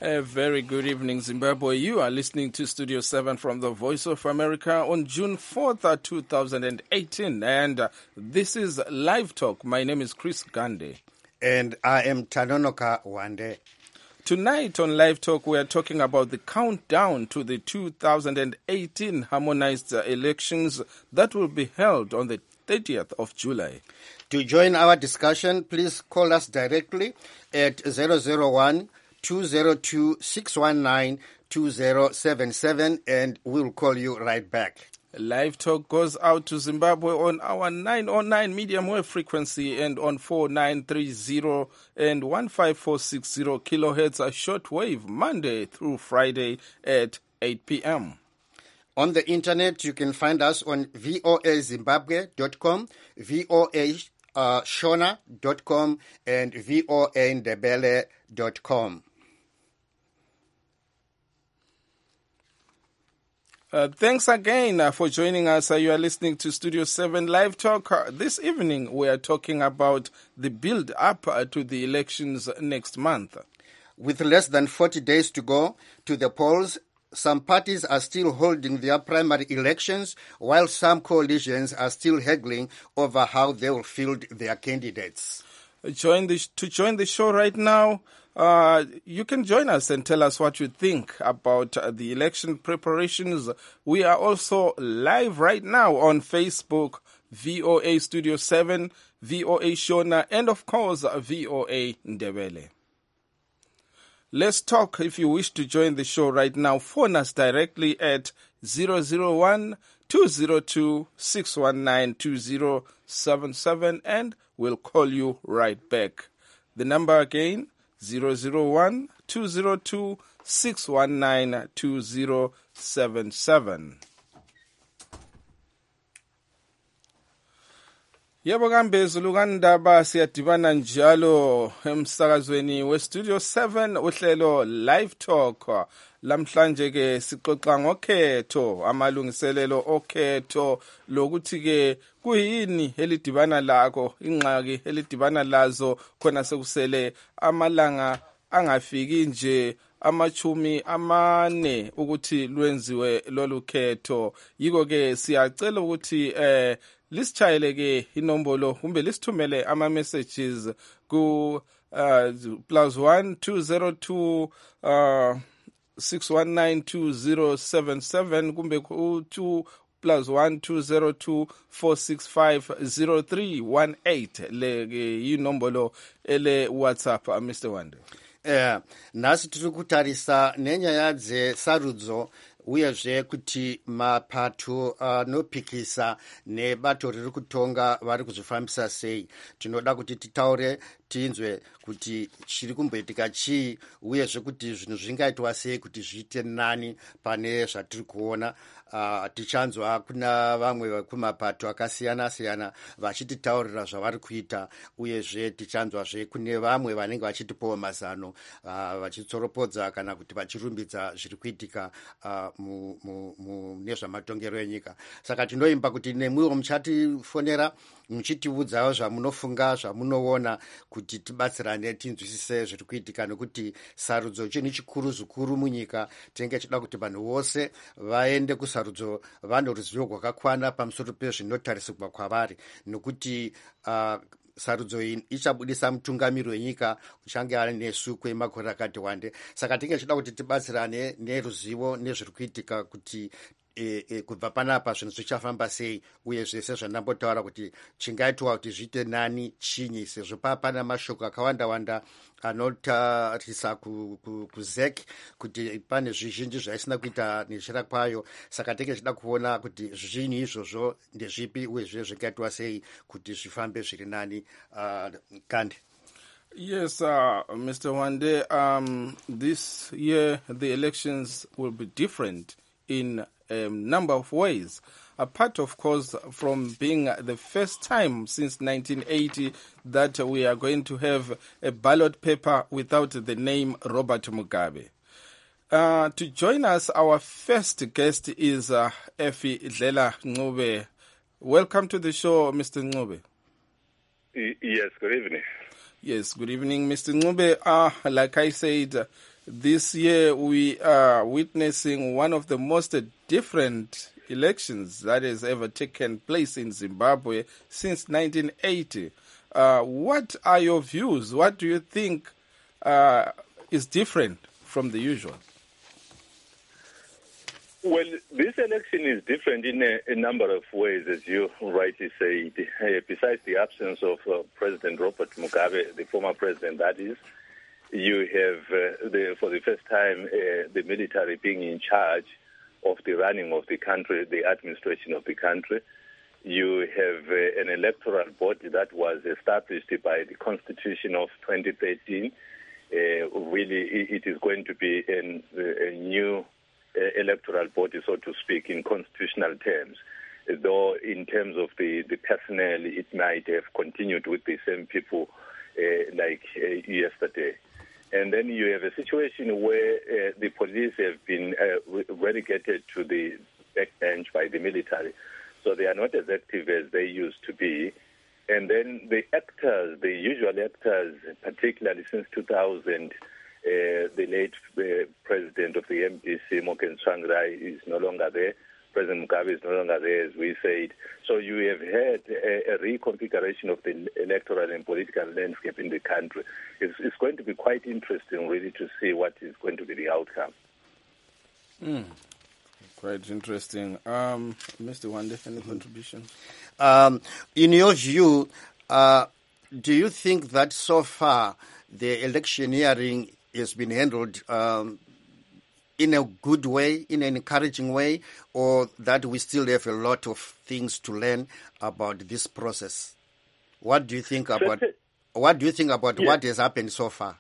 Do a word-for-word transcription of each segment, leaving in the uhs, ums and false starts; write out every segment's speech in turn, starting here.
A very good evening, Zimbabwe. You are listening to Studio seven from the Voice of America on June fourth, two thousand eighteen. And uh, this is Live Talk. My name is Chris Gande. And I am Tanonoka Wande. Tonight on Live Talk, we are talking about the countdown to the two thousand eighteen harmonized uh, elections that will be held on the thirtieth of July. To join our discussion, please call us directly at zero zero one, two zero two, six one nine, two zero seven seven and we'll call you right back. Live Talk goes out to Zimbabwe on our nine oh nine medium wave frequency and on four nine three zero and one five four six zero kilohertz a shortwave Monday through Friday at eight p.m. On the internet, you can find us on voa zimbabwe dot com, voa shona dot com, and voa ndebele dot com. Uh, thanks again uh, for joining us. Uh, you are listening to Studio seven Live Talk. Uh, this evening, we are talking about the build-up uh, to the elections next month. With less than forty days to go to the polls, some parties are still holding their primary elections, while some coalitions are still haggling over how they will field their candidates. Join the, to join the show right now, uh, you can join us and tell us what you think about uh, the election preparations. We are also live right now on Facebook, V O A Studio seven, V O A Shona, and of course, V O A Ndebele. Let's talk. If you wish to join the show right now, phone us directly at zero zero one, two zero two, six one nine, two zero seven seven and we'll call you right back. The number again, zero zero one, two zero two, six one nine, two zero seven seven. Yebo kambe zulukandaba siyadibana njalo emsakazweni we Studio seven uhlelo Live Talk. Lamhlanje ke sixoxa ngokhetho, amalungiselelo okhetho lokuthi ke kuyini elidibana lakho, ingxaki elidibana lazo khona sekusele amalanga angafiki nje amachumi amane ukuthi lwenziwe lolu khetho. Yiko ke siyacela ukuthi eh lisitshayele ke inombolo kumbe lisithumele ama messages ku uh, plus one two zero two uh, six one nine two zero seven seven kumbe ku two plus one two zero two four six five zero three one eight le inombolo ele WhatsApp uh, Mister Wande. Eh nasi tiri kutarisa nenyaya dzesarudzo uyezve kuti mapato anopikisa nebato riri kutonga vari kuzvifambisa sei. Tinoda kuti titaure tinzwe kuti chiri kumboitika chii uyezve kuti zvinhu zvingaitwa sei kuti zviite nani pane zvatiri kuona. Uh, tichanzwa kuna vamwe kumapato akasiyana siyana vachititaurira zvavari kuita, uyezve tichanzwazve kune vamwe vanenge vachitipawo mazano uh, vachitsoropodza kana kuti vachirumbidza zviri kuitika uh, nezvamatongero enyika. Saka tinoimba kuti nemwiwo muchatifonera muchitiudzawo zvamunofunga, zvamunoona, kuti tibatsirane tinzwisise zviri kuitika, nekuti sarudzo chinhu chikuru zvikuru munyika. Tinenge tichida kuti vanhu vose vaende kusarudzo vane ruzivo rwakakwana pamusoro pezvinotarisirwa kwavari, nekuti uh, sarudzo iyi ichabudisa mutungamiri wenyika uchange ari nesu kwemakore akati wande. Saka tinenge tichida kuti tibatsirane neruzivo nezviri kuitika kuti E, e, kubva panapa zvinhu zvichafamba sei, uye zvese zvandambotaura kuti chingaitwa kuti zviite nani chinyi, sezvo paa pana mashoko akawanda wanda anotarisa kuzek ku, ku kuti pane zvizhinji zvaisina kuita nechira kwayo. Saka tinenge tichida kuona kuti zvinhu izvozvo ndezvipi uyezve zvingaitwa sei kuti zvifambe zviri nani. uh, Kande. Yes, uh, Mister Wande, um, this year the elections will be different in a number of ways. Apart, of course, from being the first time since nineteen eighty that we are going to have a ballot paper without the name Robert Mugabe. Uh, to join us, our first guest is uh, Effie Dlela Ncube. Welcome to the show, Mister Ncube. Yes, good evening. Yes, good evening, Mister Ncube. Uh, like I said, uh, this year we are witnessing one of the most uh, different elections that has ever taken place in Zimbabwe since nineteen eighty. Uh, what are your views? What do you think uh, is different from the usual? Well, this election is different in a, a number of ways, as you rightly said. Uh, besides the absence of uh, President Robert Mugabe, the former president, that is, you have, uh, the, for the first time, uh, the military being in charge of the running of the country, the administration of the country. You have uh, an electoral body that was established by the Constitution of twenty thirteen. Uh, really, it is going to be an, a new uh, electoral body, so to speak, in constitutional terms. Though in terms of the, the personnel, it might have continued with the same people uh, like uh, yesterday. And then you have a situation where uh, the police have been uh, relegated to the backbench by the military. So they are not as active as they used to be. And then the actors, the usual actors, particularly since two thousand, uh, the late uh, president of the M D C, Morgan Tsvangirai, is no longer there. President Mugabe is no longer there, as we said. So you have had a, a reconfiguration of the electoral and political landscape in the country. It's, it's going to be quite interesting, really, to see what is going to be the outcome. Mm. Quite interesting. Um, Mister Wande, any contributions? Um, in your view, uh, do you think that so far the electioneering has been handled um, in a good way, in an encouraging way, or that we still have a lot of things to learn about this process? What do you think about? What do you think about yeah. what has happened so far?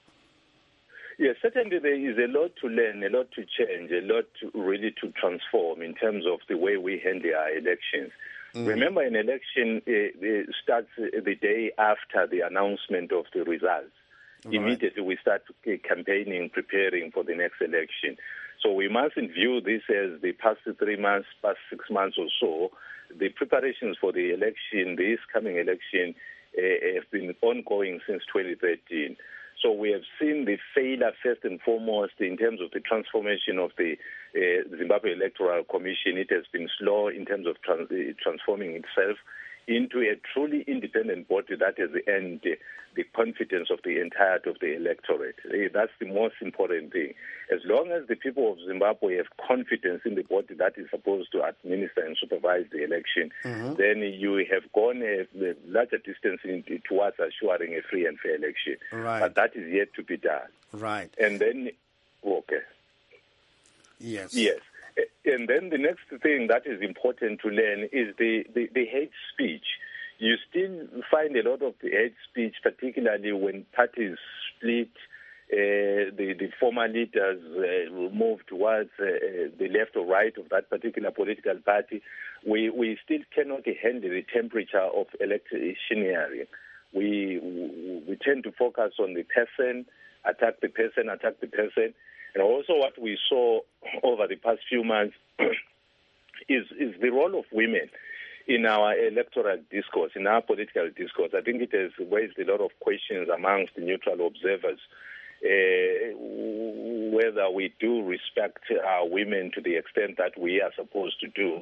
Yes, certainly there is a lot to learn, a lot to change, a lot to really to transform in terms of the way we handle our elections. Mm. Remember, an election uh, starts the day after the announcement of the results. Right. Immediately we start campaigning, preparing for the next election. So we mustn't view this as the past three months, past six months or so. The preparations for the election, this coming election, uh, have been ongoing since twenty thirteen. So we have seen the failure, first and foremost, in terms of the transformation of the uh, Zimbabwe Electoral Commission. It has been slow in terms of trans- transforming itself into a truly independent body that has earned the, the confidence of the entirety of the electorate. That's the most important thing. As long as the people of Zimbabwe have confidence in the body that is supposed to administer and supervise the election, mm-hmm. then you have gone a, a larger distance in, towards assuring a free and fair election. Right. But that is yet to be done. Right. And then, okay. Yes. Yes. And then the next thing that is important to learn is the, the, the hate speech. You still find a lot of the hate speech, particularly when parties split, uh, the, the former leaders uh, move towards uh, the left or right of that particular political party. We, we still cannot handle the temperature of electioneering. We, we tend to focus on the person, attack the person, attack the person. And also what we saw over the past few months is, is the role of women in our electoral discourse, in our political discourse. I think it has raised a lot of questions amongst the neutral observers, uh, whether we do respect our women to the extent that we are supposed to do,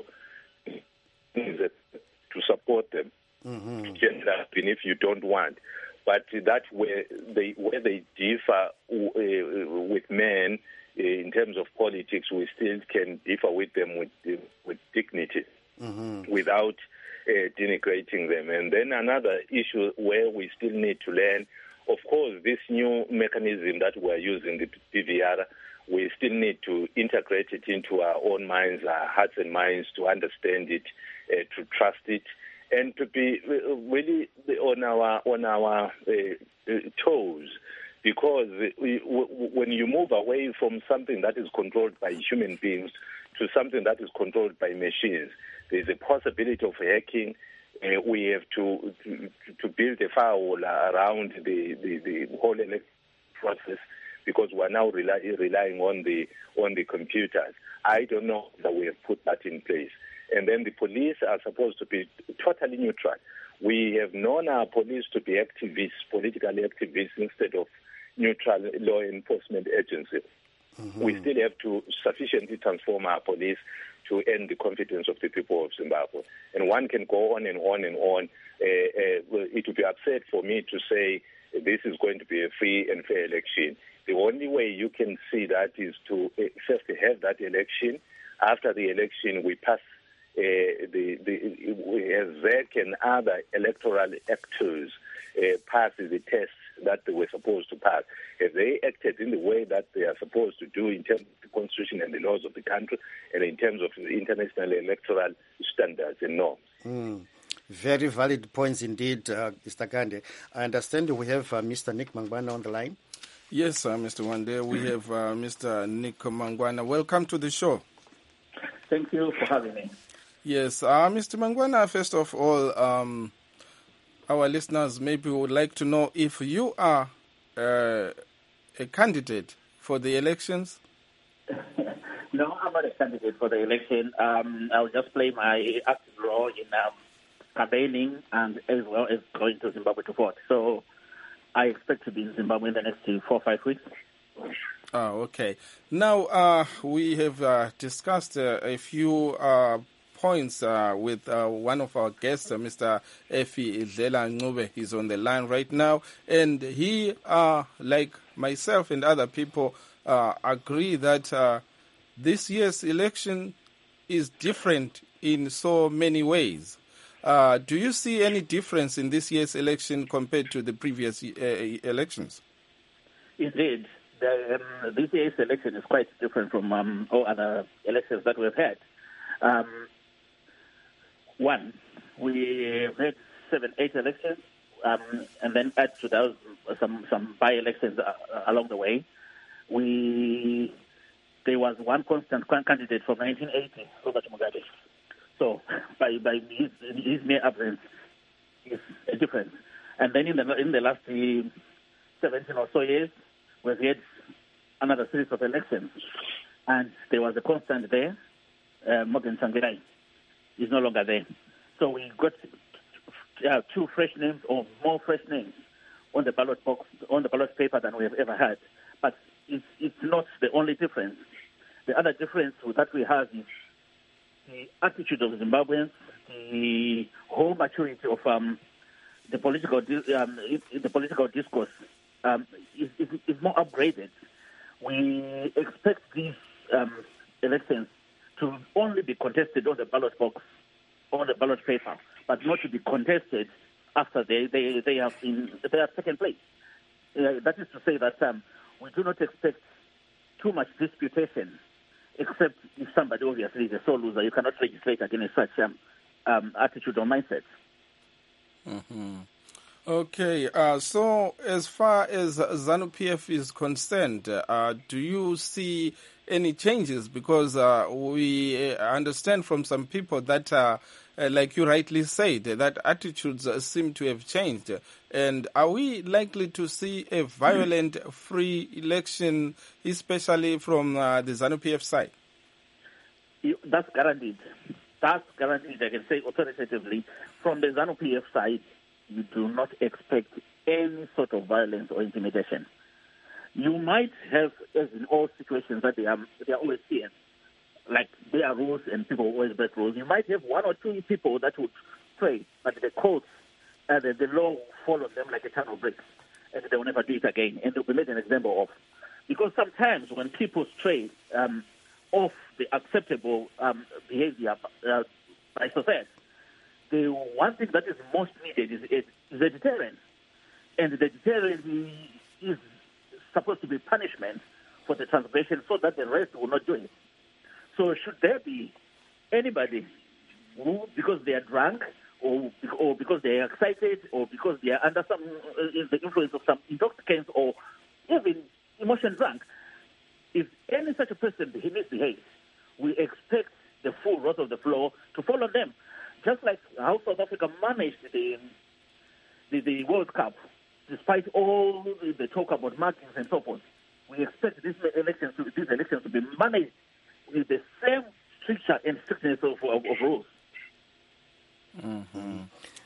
to support them, mm-hmm. even if you don't want. But that's where they, where they differ uh, with men uh, in terms of politics, we still can differ with them with, with dignity, mm-hmm. without uh, denigrating them. And then another issue where we still need to learn, of course, this new mechanism that we're using, the P V R, we still need to integrate it into our own minds, our hearts and minds, to understand it, uh, to trust it, and to be really on our on our uh, toes, because we, w- when you move away from something that is controlled by human beings to something that is controlled by machines, there's a possibility of hacking. Uh, we have to, to to build a firewall around the, the, the whole process, because we're now rely, relying on the on the computers. I don't know that we have put that in place. And then the police are supposed to be totally neutral. We have known our police to be activists, political activists, instead of neutral law enforcement agencies. Mm-hmm. We still have to sufficiently transform our police to earn the confidence of the people of Zimbabwe. And one can go on and on and on. Uh, uh, it would be absurd for me to say this is going to be a free and fair election. The only way you can see that is to uh, first have that election. After the election, we pass uh, the, the we have Z E C and other electoral actors uh, pass the tests that they were supposed to pass. Have they acted in the way that they are supposed to do in terms of the constitution and the laws of the country and in terms of the international electoral standards and norms? Mm. Very valid points indeed, uh, Mister Gande. I understand we have uh, Mister Nick Mangwana on the line. Yes, uh, Mister Wande, we have uh, Mister Nick Mangwana. Welcome to the show. Thank you for having me. Yes, uh, Mister Mangwana, first of all, um, our listeners maybe would like to know if you are uh, a candidate for the elections. No, I'm not a candidate for the election. Um, I'll just play my active role in um, campaigning and as well as going to Zimbabwe to vote. So I expect to be in Zimbabwe in the next four or five weeks. Oh, okay. Now, uh, we have uh, discussed uh, a few uh, points uh, with uh, one of our guests, uh, Mister Effie Idlela Ncube. He's on the line right now. And he, uh, like myself and other people, uh, agree that uh, this year's election is different in so many ways. Uh, do you see any difference in this year's election compared to the previous uh, elections? Indeed. The, um, this year's election is quite different from um, all other elections that we've had. Um, one, we've had seven, eight elections, um, and then add to those some, some by-elections uh, along the way. We There was one constant candidate from nineteen eighty, Robert Mugabe. So by, by his, his mere absence is a difference. And then in the, in the last uh, seventeen or so years, we've had another series of elections, and there was a constant there. Uh, Morgan Tsvangirai is no longer there. So we got uh, two fresh names or more fresh names on the ballot box, on the ballot paper than we have ever had. But it's, it's not the only difference. The other difference that we have is the attitude of Zimbabweans, the whole maturity of um, the political um, the political discourse um, is, is, is more upgraded. We expect these um, elections to only be contested on the ballot box, on the ballot paper, but not to be contested after they, they, they have been they have taken place. Uh, that is to say that um, we do not expect too much disputation, except if somebody obviously is a sole loser. You cannot legislate against such um, um, attitude or mindset. Mm-hmm. Okay, uh, so as far as ZANU-P F is concerned, uh, do you see any changes? Because uh, we understand from some people that, uh, uh, like you rightly said, that attitudes uh, seem to have changed. And are we likely to see a violent, free election, especially from uh, the ZANU-P F side? That's guaranteed. That's guaranteed, I can say authoritatively. From the ZANU-P F side, you do not expect any sort of violence or intimidation. You might have, as in all situations, that they are, they are always here, like there are rules and people always break rules. You might have one or two people that would stray, but the courts, uh, the, the law will follow them like a ton of bricks, and they will never do it again, and they'll be made an example of. Because sometimes when people stray um, off the acceptable um, behavior uh, by society, the one thing that is most needed is, is a deterrent. And the deterrent is supposed to be punishment for the transgression so that the rest will not do it. So should there be anybody who, because they are drunk or, or because they are excited or because they are under some uh, the influence of some intoxicants or even emotion drunk, if any such a person misbehaves, we expect the full wrath of the law to follow them. Just like how South Africa managed the, the the World Cup, despite all the talk about markings and so forth, we expect these elections to, these elections to be managed with the same stricture and strictness of, of, of rules. Mm-hmm.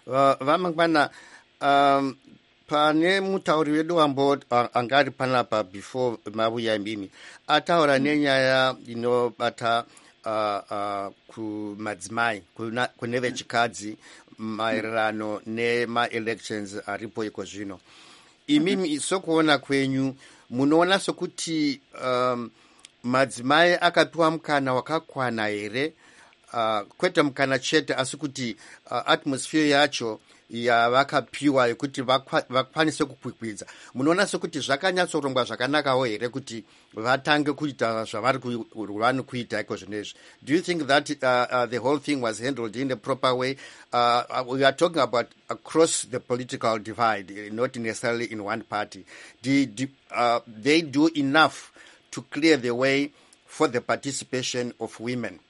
vamangwana um pane mutauri wedu wambo angari panapa before mabuya imimi ataura nenyaya inobata uh, uh, kumadzimai kune vechikadzi maererano nemaelections aripo iko zvino. Imimi sokuona kwenyu munoona sokuti um, madzimai akapiwa mukana wakakwana here, uh, kwete mukana chete asi kuti uh, atmosphere yacho yavakapiwa yekuti vakwanise kukwikwidza. Munoona sokuti zvakanyatsorongwa zvakanakawo here kuti vatange kuita zvavari kuita iko zvinezvi. Do you think that uh, uh, the whole thing was handled in a proper way? Uh, we are talking about across the political divide, not necessarily in one party. Did uh, they do enough to clear the way for the participation of women?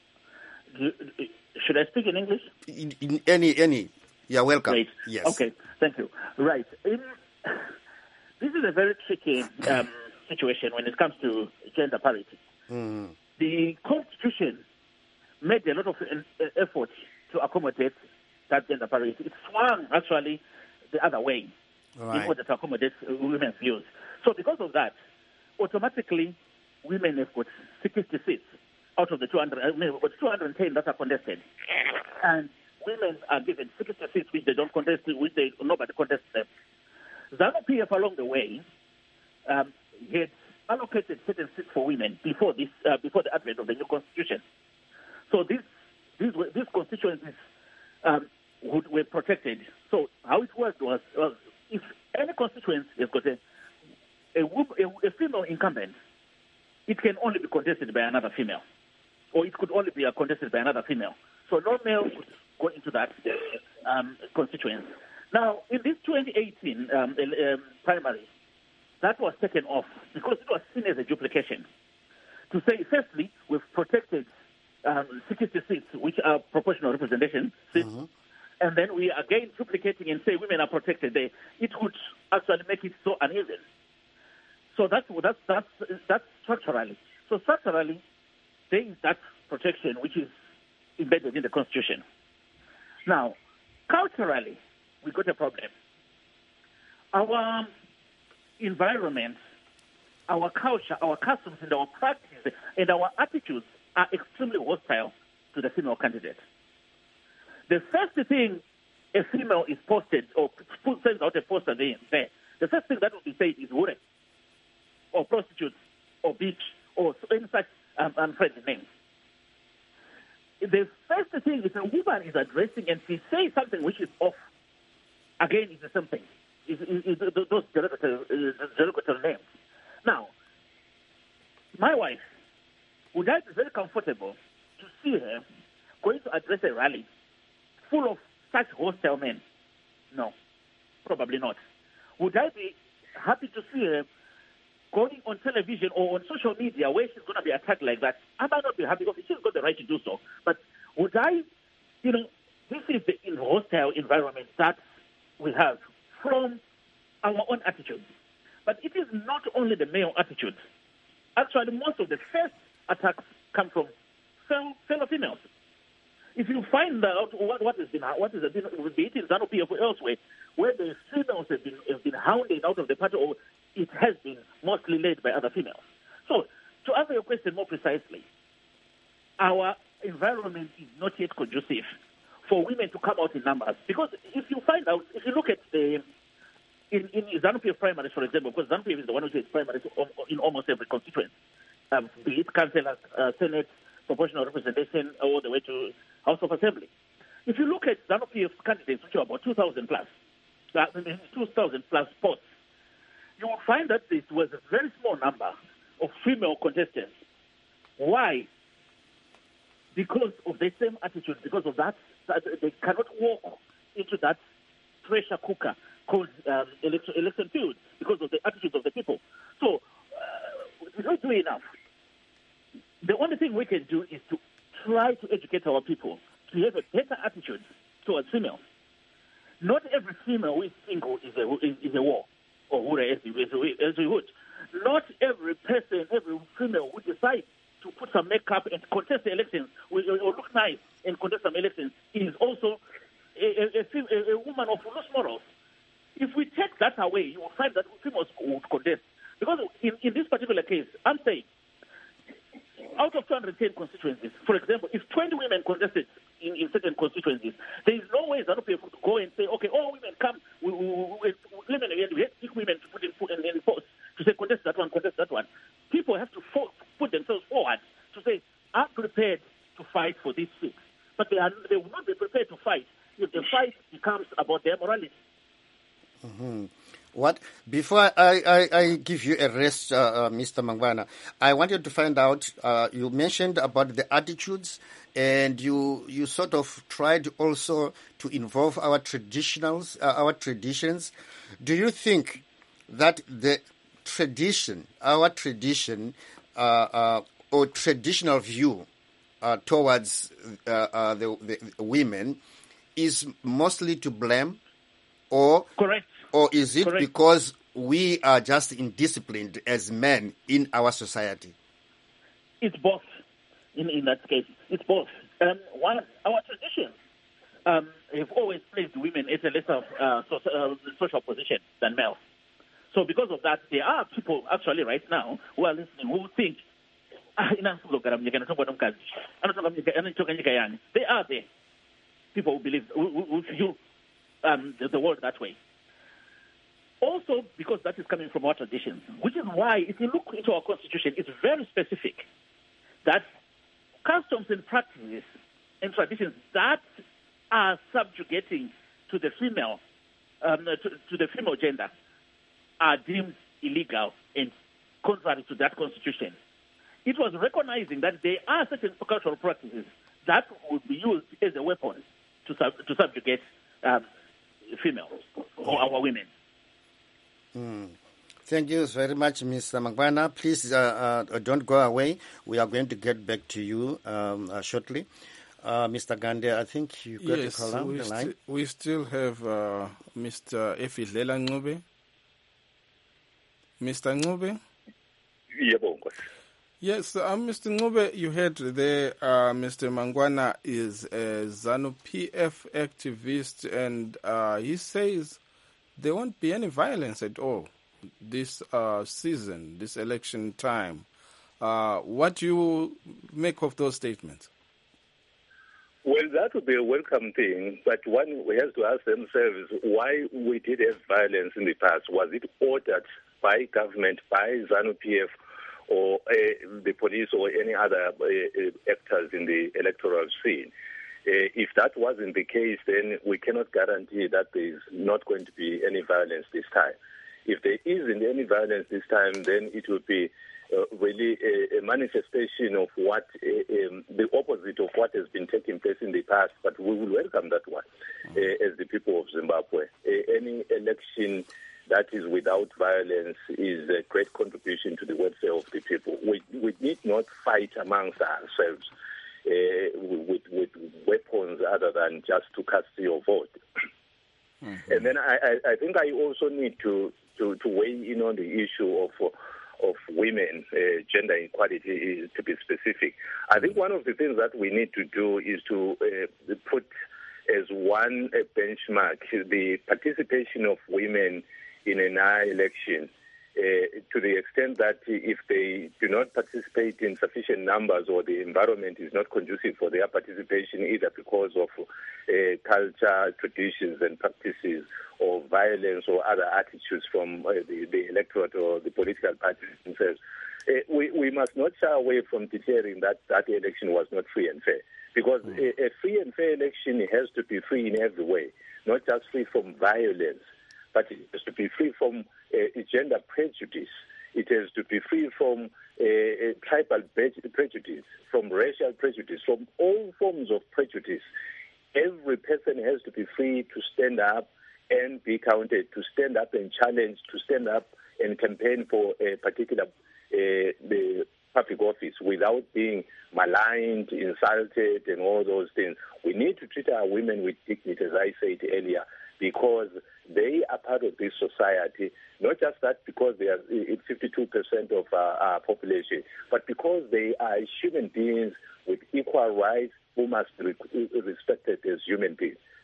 Should I speak in English? In, in any, any. You're welcome. Great. Yes. Okay, thank you. Right. In, this is a very tricky um, situation when it comes to gender parity. Mm. The Constitution made a lot of effort to accommodate that gender parity. It swung, actually, the other way right. in order to accommodate women's views. So because of that, automatically, women have got sixty seats out of the two hundred, I mean, two hundred ten that are contested. And women are given sixty seats which they don't contest, which they, nobody contests them. ZANU-P F along the way um, had allocated certain seats for women before this, uh, before the advent of the new constitution. So this, these, these constituencies um, would, were protected. So how it worked was, was if any constituency has got a, a, a, a female incumbent, it can only be contested by another female, or it could only be contested by another female. So no male would go into that um, constituency. Now, in this twenty eighteen um, um, primary, that was taken off because it was seen as a duplication. To say, firstly, we've protected um, sixty seats, which are proportional representation seats, mm-hmm. and then we are again duplicating and say women are protected there. It would actually make it so uneven. So that's that's that's that's structurally. So structurally, there is that protection which is embedded in the Constitution. Now, culturally, we got a problem. Our environment, our culture, our customs, and our practice, and our attitudes are extremely hostile to the female candidate. The first thing a female is posted or sends out a poster there, the first thing that will be said is hure, or prostitutes, or bitch, or any such um, unfriendly names. The first thing is a woman is addressing and she says something which is off. Again, it's the same thing. It's, it's, it's those derogatory, uh, derogatory names. Now, my wife, would I be very comfortable to see her going to address a rally full of such hostile men? No, probably not. Would I be happy to see her going on television or on social media where she's going to be attacked like that? I might not be happy because she's got the right to do so. But would I, you know, this is the hostile environment that we have from our own attitudes. But it is not only the male attitude. Actually, most of the first attacks come from fellow, fellow females. If you find out what, what has been, what is been, be it in ZANU-P F or elsewhere, where the females have been, have been hounded out of the party, or it has been mostly led by other females. So, to answer your question more precisely, our environment is not yet conducive for women to come out in numbers. Because if you find out, if you look at the, in, in ZANU-P F primaries, for example, because ZANU-P F is the one which has primaries in almost every constituency, um, be it councillor, uh, senate, proportional representation, all the way to House of Assembly. If you look at ZANU-P F candidates, which are about two thousand plus, uh, two thousand plus posts, you will find that this was a very small number of female contestants. Why? Because of the same attitude, because of that, that they cannot walk into that pressure cooker called um, election, election field because of the attitudes of the people. So, uh, we don't do enough. The only thing we can do is to try to educate our people to have a better attitude towards females. Not every female who is single is a, is, is a war, or who as we, as we would. Not every person, every female who decides to put some makeup and contest the elections, or look nice and contest some elections, is also a, a, a, a woman of loose morals. If we take that away, you will find that females would contest. Because in, in this particular case, I'm saying, out of two hundred ten constituencies, for example, if twenty women contested in, in certain constituencies, there is no way ZANU P F could go and say, okay, all women come, we, we, we, we, women, we have big women to put in, in, in post to say contest that one, contest that one. People have to for, put themselves forward to say, I'm prepared to fight for this seat. But they, are, they will not be prepared to fight if the fight becomes about their morality. Mm-hmm. What before I, I, I give you a rest, uh, uh, Mister Mangwana, I wanted to find out. Uh, you mentioned about the attitudes, and you you sort of tried also to involve our traditionals, uh, our traditions. Do you think that the tradition, our tradition, uh, uh, or traditional view uh, towards uh, uh, the, the women is mostly to blame, or correct? Or is it Correct. because we are just indisciplined as men in our society? It's both. In, in that case, it's both. Um, one, our traditions um, have always placed women at a lesser uh, so, uh, social position than males. So because of that, there are people actually right now who are listening who think, ah, they are there. People who believe, who, who view um, the, the world that way. Also, because that is coming from our traditions, which is why, if you look into our constitution, it's very specific that customs and practices and traditions that are subjugating to the female, um, to, to the female gender, are deemed illegal and contrary to that constitution. It was recognizing that there are certain cultural practices that would be used as a weapon to sub, to subjugate um, females or our women. Mm. Thank you very much, Mister Mangwana. Please uh, uh, don't go away. We are going to get back to you um, uh, shortly. Uh, Mister Gande, I think you got yes, a call on we the sti- line. we still have uh, Mister Efidlela Ncube. Mister Ncube? Yes, uh, Mister Ncube, you heard there uh, Mister Mangwana is a ZANU P F activist, and uh, he says there won't be any violence at all this uh, season, this election time. Uh, what do you make of those statements? Well, that would be a welcome thing, but one has to ask themselves why we did have violence in the past. Was it ordered by government, by ZANU P F, or uh, the police, or any other uh, actors in the electoral scene? Uh, if that wasn't the case, then we cannot guarantee that there is not going to be any violence this time. If there isn't any violence this time, then it will be uh, really a, a manifestation of what, uh, um, the opposite of what has been taking place in the past, but we will welcome that one uh, as the people of Zimbabwe. Uh, any election that is without violence is a great contribution to the welfare of the people. We, we need not fight amongst ourselves Uh, with, with weapons other than just to cast your vote. Mm-hmm. And then I, I, I think I also need to, to, to weigh in on the issue of of women, uh, gender equality, to be specific. I think one of the things that we need to do is to uh, put as one uh, benchmark the participation of women in an election. Uh, to the extent that if they do not participate in sufficient numbers, or the environment is not conducive for their participation, either because of uh, culture, traditions and practices, or violence or other attitudes from uh, the, the electorate or the political parties themselves, uh, we, we must not shy away from declaring that that election was not free and fair. Because mm. a, a free and fair election has to be free in every way, not just free from violence, but it has to be free from uh, gender prejudice. It has to be free from uh, tribal prejudice, from racial prejudice, from all forms of prejudice. Every person has to be free to stand up and be counted, to stand up and challenge, to stand up and campaign for a particular uh, the public office without being maligned, insulted, and all those things. We need to treat our women with dignity, as I said earlier, because they are part of this society, not just that because they are fifty-two percent of our, our population, but because they are human beings with equal rights who must be respected as human beings.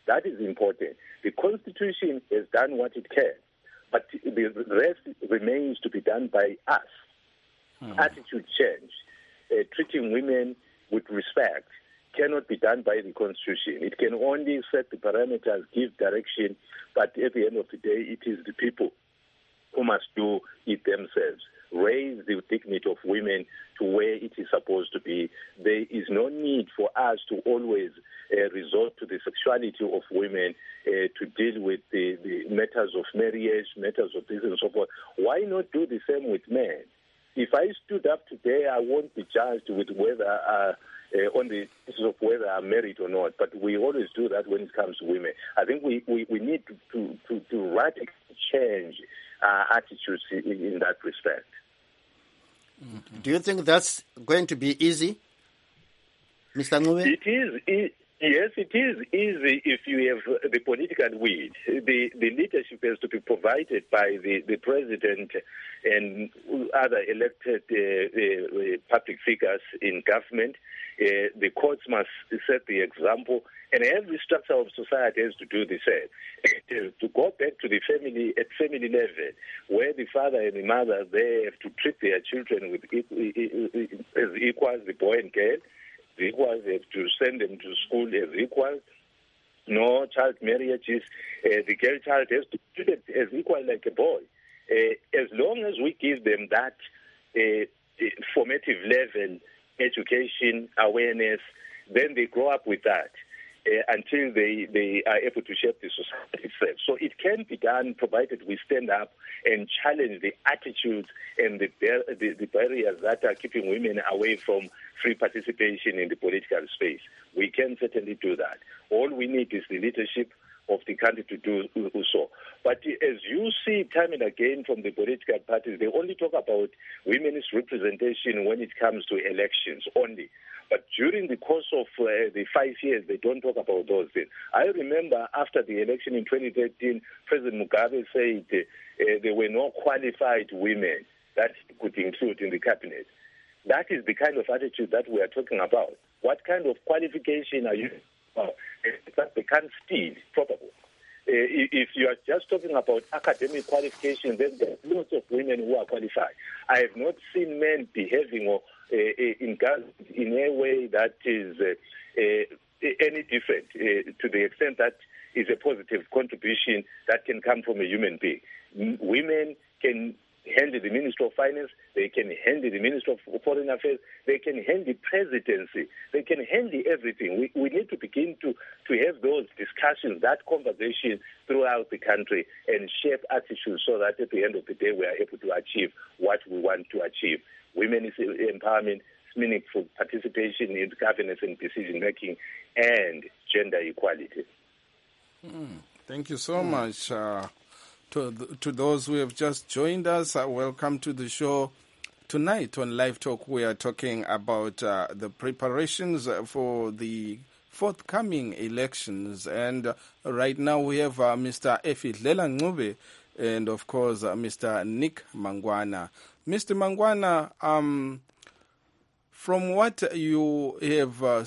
That is important. The Constitution has done what it can, but the rest remains to be done by us. Mm. Attitude change, uh, treating women with respect cannot be done by the Constitution. It can only set the parameters, give direction, but at the end of the day, it is the people who must do it themselves. Raise the dignity of women to where it is supposed to be. There is no need for us to always uh, resort to the sexuality of women uh, to deal with the, the matters of marriage, matters of this and so forth. Why not do the same with men? If I stood up today, I won't be judged with whether uh, uh, on the basis of whether I'm married or not. But we always do that when it comes to women. I think we, we, we need to, to, to, to radically change our attitudes in, in that respect. Mm-hmm. Do you think that's going to be easy, Mister Ncube? It is. It, yes, it is easy if you have the political will. The, the leadership has to be provided by the, the president and other elected uh, uh, public figures in government. Uh, the courts must set the example, and every structure of society has to do the same. Uh, to go back to the family, at family level, where the father and the mother, they have to treat their children with as equals, the boy and girl, as equals, they have to send them to school as equals. No child marriages. Uh, the girl child has to be treated as equal like a boy. Uh, as long as we give them that uh, formative level education, awareness, then they grow up with that uh, until they, they are able to shape the society itself. So it can be done provided we stand up and challenge the attitudes and the, the, the barriers that are keeping women away from free participation in the political space. We can certainly do that. All we need is the leadership of the country to do so. But as you see time and again from the political parties, they only talk about women's representation when it comes to elections only. But during the course of uh, the five years, they don't talk about those things. I remember after the election in twenty thirteen, President Mugabe said uh, there were no qualified women that he could include in the cabinet. That is the kind of attitude that we are talking about. What kind of qualification are you about? That they can't steal, probably. Uh, if you are just talking about academic qualification, then there are lots of women who are qualified. I have not seen men behaving or uh, in, in a way that is uh, uh, any different uh, to the extent that is a positive contribution that can come from a human being. M- women can handle the Minister of Finance, they can handle the Minister of Foreign Affairs, they can handle the presidency, they can handle everything. We, we need to begin to, to have those discussions, that conversation throughout the country and shape attitudes so that at the end of the day we are able to achieve what we want to achieve. Women's empowerment, meaningful participation in governance and decision making, and gender equality. Mm, thank you so mm. much. Uh, To, to those who have just joined us, uh, welcome to the show. Tonight on Live Talk, we are talking about uh, the preparations for the forthcoming elections. And uh, right now we have uh, Mister Efidlela Ncube and, of course, uh, Mister Nick Mangwana. Mister Mangwana, um, from what you have, uh,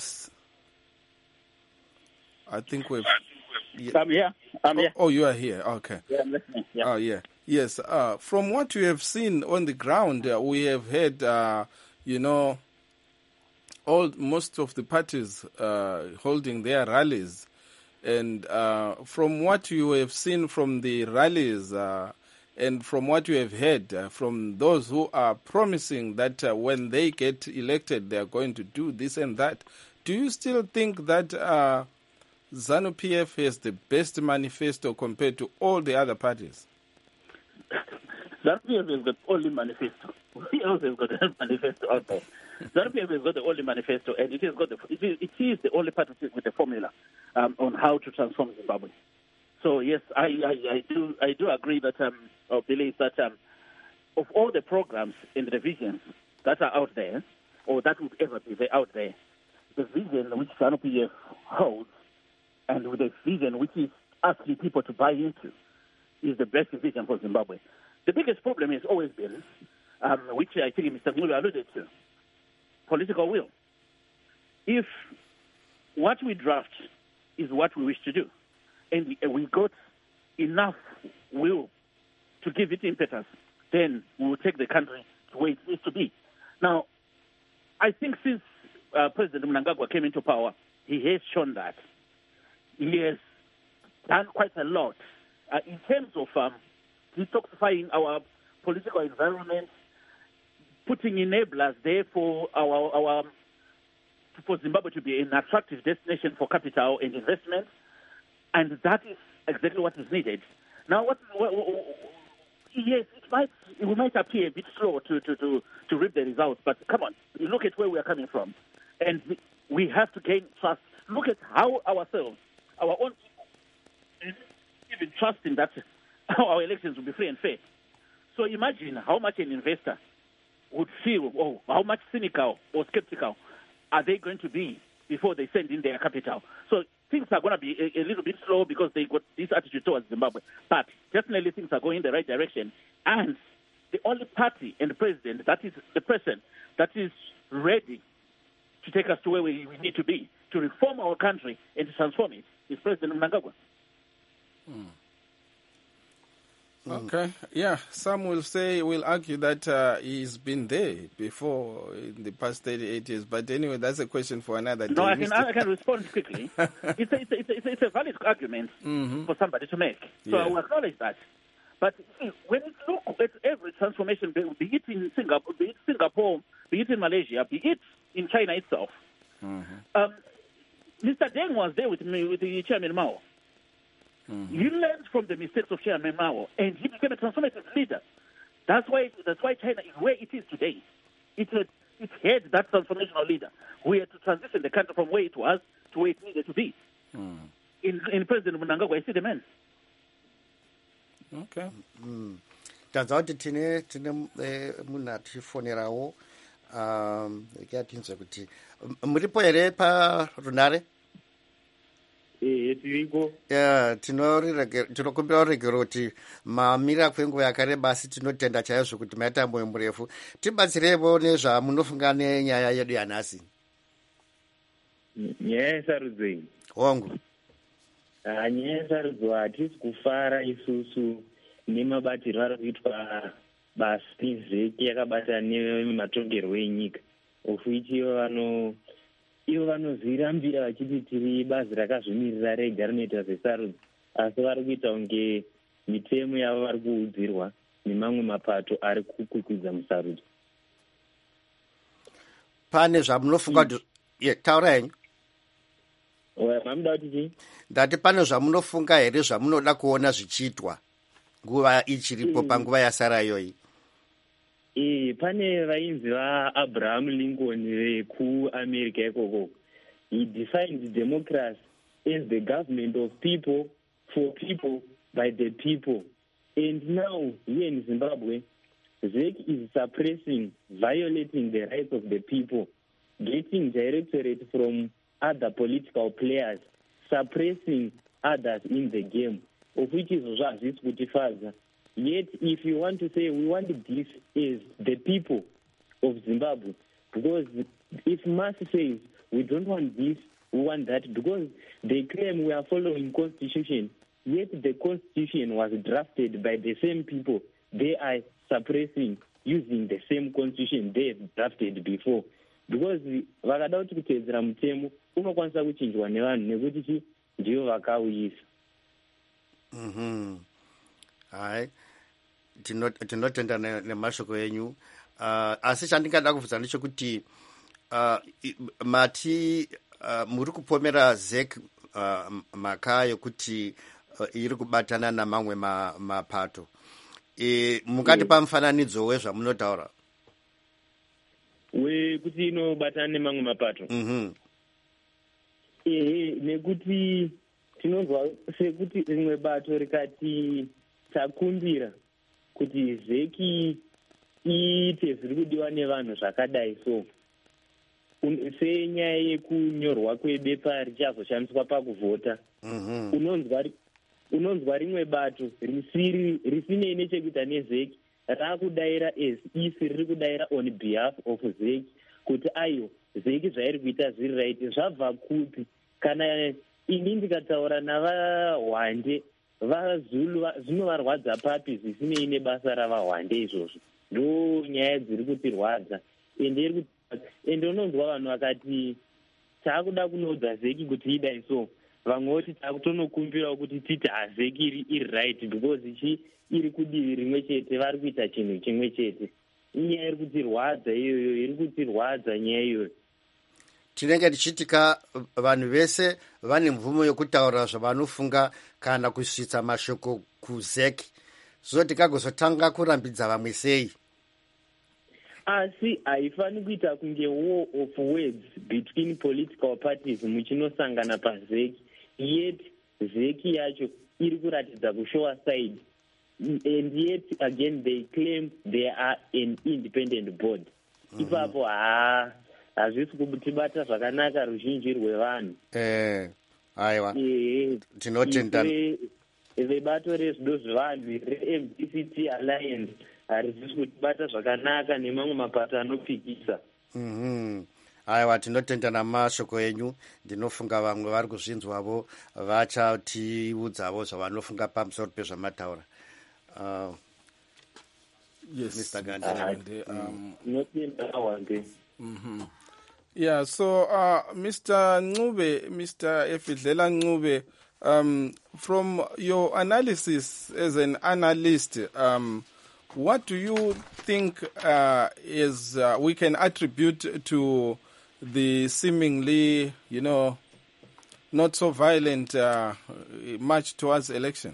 I think we've... Yeah. I'm here. I'm oh, here. Oh, you are here. Okay. Yeah, I'm listening. Yeah. Oh, yeah. Yes. Uh, from what you have seen on the ground, uh, we have had, uh, you know, all most of the parties uh, holding their rallies. And uh, from what you have seen from the rallies uh, and from what you have heard uh, from those who are promising that uh, when they get elected, they are going to do this and that, do you still think that... Uh, ZANU-P F has the best manifesto compared to all the other parties? ZANU-P F has got the only manifesto. Who else has got a manifesto out there? ZANU-P F has got the only manifesto, and it has got the, it is, it is the only party with the formula um, on how to transform Zimbabwe. So yes, I, I, I do I do agree that um, or believe that um, of all the programs and the visions that are out there, or that would ever be out there, the vision which ZANU-P F holds, and with a vision which is asking people to buy into, is the best vision for Zimbabwe. The biggest problem has always been, um, which I think Mister Ncube alluded to, political will. If what we draft is what we wish to do, and we got enough will to give it impetus, then we will take the country to where it needs to be. Now, I think since uh, President Mnangagwa came into power, he has shown that. He has done quite a lot uh, in terms of um, detoxifying our political environment, putting enablers there for our, our for Zimbabwe to be an attractive destination for capital and investment, and that is exactly what is needed. Now, what, what, what yes, it might it might appear a bit slow to, to, to, to reap the results, but come on, look at where we are coming from, and we have to gain trust. Look at how ourselves, our own people, even trusting that our elections will be free and fair. So imagine how much an investor would feel, oh, how much cynical or skeptical are they going to be before they send in their capital. So things are going to be a, a little bit slow because they got this attitude towards Zimbabwe. But definitely things are going in the right direction. And the only party and the president, that is the person that is ready to take us to where we, we need to be, to reform our country and to transform it, is President Mnangagwa. Mm. Okay, yeah, some will say, will argue that uh, he's been there before in the past thirty-eight years. But anyway, that's a question for another day. No, I can, I can respond quickly. it's, a, it's, a, it's, a, it's a valid argument mm-hmm. for somebody to make. So yeah. I will acknowledge that. But see, when you look at every transformation, be it in Singapore, be it Singapore, be it in Malaysia, be it in China itself, mm-hmm. um, Mister Deng was there with me, with the Chairman Mao. Mm-hmm. He learned from the mistakes of Chairman Mao, and he became a transformative leader. That's why that's why China is where it is today. It had, it had that transformational leader who had to transition the country from where it was to where it needed to be. Mm. In, in President Mnangagwa, I see the man. Okay. Mm. Tadza kuti tine tine munhu atifonerawo yatinzwa kuti muripo here parunare. Eh, tiriko. Yeah, tinokumbira uregero kuti mamira kwenguva yakareba asi tinotenda chaizvo kuti maita moyo murefu. Tibatsirevo nezvamunofunga nenyaya yedu yanhasi. Nyaya yesarudzo hongu. Nyaya yesarudzo hatisi kufara isusu nemabatiro ari kuitwa basa nezveki yakabata nematongerwo enyika. Ofuichi ivo vano ivo vanozvirambira vachiti tiri bazi rakazvimirira rega rinoita zvesarudzo, asi vari kuita kunge mitemo yavo vari kuudzirwa nemamwe mapato ari kukwikwidzwa musarudzo. Pane zvamunofunga kuti ye taura henyu. Mamuda kuti chii? Ndati pane zvamunofunga here zvamunoda kuona zvichiitwa nguva ichiripo panguva yasara iyoyi? Eh, pane vainzi vaAbraham Lincoln vekuAmerica ikoko. He defined democracy as the government of people, for people, by the people. And now, here in Zimbabwe, Z E C is suppressing, violating the rights of the people, getting directorate from other political players, suppressing others in the game, of which is Razis Kutifaza. Yet, if you want to say we want this as the people of Zimbabwe, because if Mass says we don't want this, we want that, because they claim we are following constitution, yet the constitution was drafted by the same people they are suppressing using the same constitution they drafted before. Because vakada kuti kutedzera mutemo unokwanisa kuchinjwa nevanhu nekuti chi ndivo vakauisa. Mhm. Hai. Tinotenda nemashoko enyu. Uh, asi chandingada kubvunza ndechekuti uh, mati uh, muri kupomera Z E C uh, maka yokuti uh, iri kubatana namamwe mapato. E, mungatipa mufananidzo wezvamunotaura? Wekuti inobatana nemamwe mapato? Mhm. Ehe, nekuti tinonzwa sekuti rimwe bato rikati takumbira kuti Z E C iite zviri kudiwa nevanhu zvakadai so, senyaya yekunyorwa kwebepa richazoshandiswa pakuvhota. Mm-hmm. unonzwa unonzwa rimwe bato risiri risinei nechekuita neZ E C raakudayira as if riri kudayira on behalf of Z E C kuti ayo Z E C zvairi kuita zviri right zvabva kupi kana ini ndikataura navahwande vazulu zvinovarwadza papi zvisinei nebasa ravahwande izvozvo. Ndo nyaya dziri kutirwadza ende ende unonzwa vanhu vakati taakuda kunoudza zeki kuti idai so, vamwe voti taakutonokumbirawo kuti titi hazeki iri iri right because ichi iri kudivi rimwe chete, vari kuita chinhu chimwe chete. Inyaya iri kutirwadza iyoyo, iri kutirwadza nyaya iyoyo. Tinenge tichitika vanhu vese vane mvumo yokutaura zvavanofunga kana kusvitsa mashoko kuzeki, so tikagozotanga kurambidza vamwe sei? Asi haifani kuita kunge war of words between political parties muchinosangana pazeki, yet zeki yacho iri kuratidza kushowa side, and yet again they claim they are an independent board. Mm-hmm. Ipapo haa hazvisi kutibata zvakanaka ruzhinji rwevanhu. Eh, aiwa. Eh, tinotenda vebato rezvido zvevanhu re-M D C T Alliance harizvisi kutibata zvakanaka nemamwe mapato anopikisa. Mhm. Aiwa, tinotenda namashoko enyu. Ndinofunga vamwe vari kuzvinzwavo vachatiudzavo zvavanofunga pamusoro pezvamataura. Uh, yes, Mister Gandhi. Um, mm. mm-hmm. Yeah, so uh, Mister Ncube, Mister Efidlela Ncube, um, from your analysis as an analyst, um, what do you think uh, is uh, we can attribute to the seemingly, you know, not so violent uh, march towards election?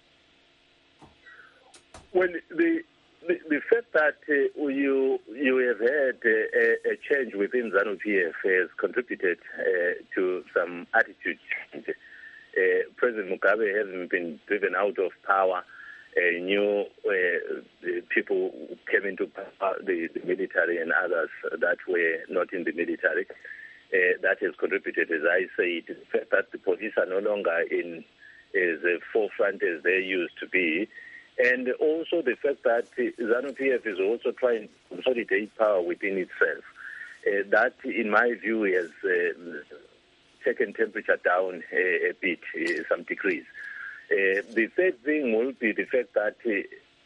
Well, the the, the fact that uh, you you have had uh, a, a change within ZANU P F has contributed uh, to some attitude change. Uh, President Mugabe hasn't been driven out of power. Uh, new uh, the people came into power, the, the military and others that were not in the military. Uh, that has contributed, as I say, to the fact that the police are no longer in as a forefront as they used to be. And also the fact that ZANU P F is also trying to consolidate power within itself. Uh, that, in my view, has uh, taken temperature down a, a bit, uh, some degrees. Uh, the third thing will be the fact that uh,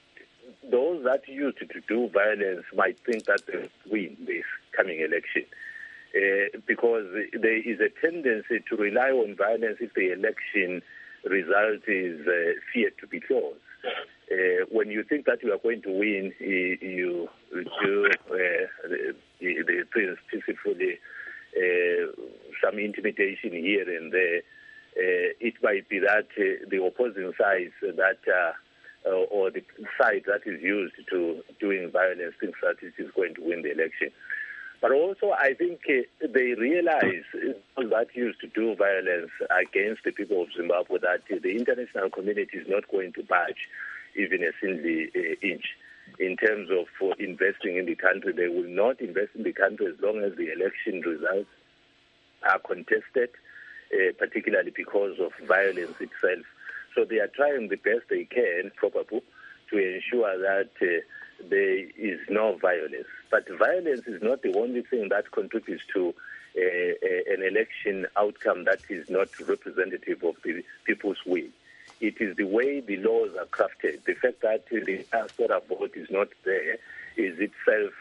those that used to do violence might think that they will win this coming election. Uh, because there is a tendency to rely on violence if the election result is uh, feared to be close. Uh, when you think that you are going to win, you, you do uh, the, the things peacefully, uh, some intimidation here and there. Uh, it might be that uh, the opposing side that uh, uh, or the side that is used to doing violence thinks that it is going to win the election. But also, I think uh, they realize uh, that used to do violence against the people of Zimbabwe that uh, the international community is not going to budge even a single uh, inch in terms of uh, investing in the country. They will not invest in the country as long as the election results are contested, uh, particularly because of violence itself. So they are trying the best they can, probably, to ensure that uh, there is no violence. But violence is not the only thing that contributes to uh, uh, an election outcome that is not representative of the people's will. It is the way the laws are crafted. The fact that the diaspora vote is not there is itself